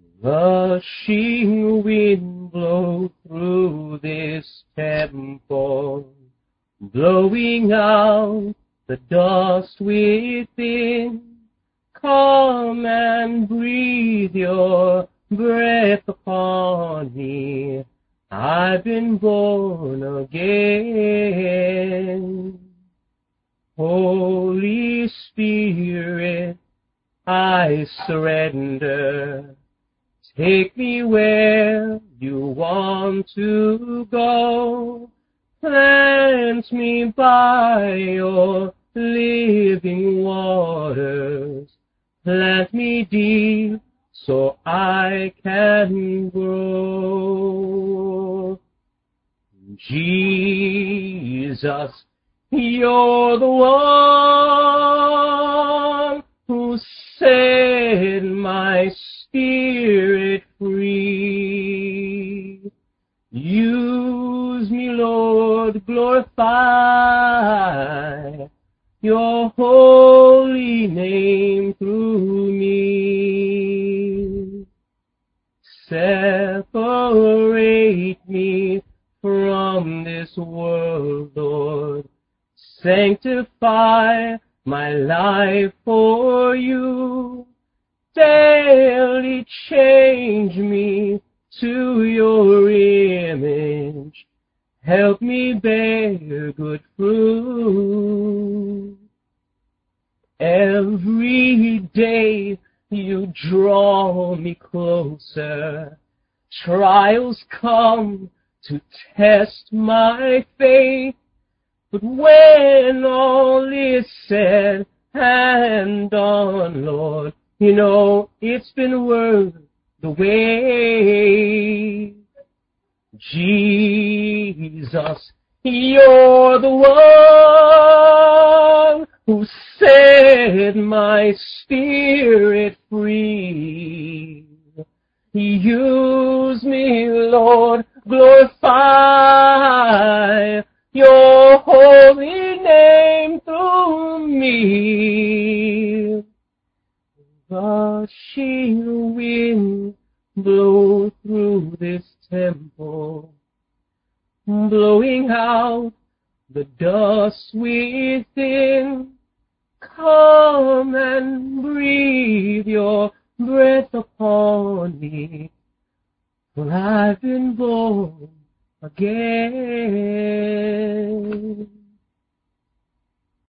Rushing wind blow through this temple, blowing out the dust within. Come and breathe your breath upon me. I've been born again. Holy Spirit, I surrender. Take me where you want to go. Plant me by your living waters. Plant me deep so I can grow. Jesus, you're the one who set my spirit free. Use me, Lord, glorify your holy name through me. Separate me from this world, Lord. Sanctify my life for you. Daily change me to your image. Help me bear good fruit. Every day you draw me closer. Trials come to test my faith. But when all is said and done, Lord, you know it's been worth the wait. Jesus, you're the one who set my spirit free. Use me, Lord, glorify your holy name through me. Rushing wind blow through this temple, blowing out the dust within. Come and breathe your breath upon me, for I've been born again.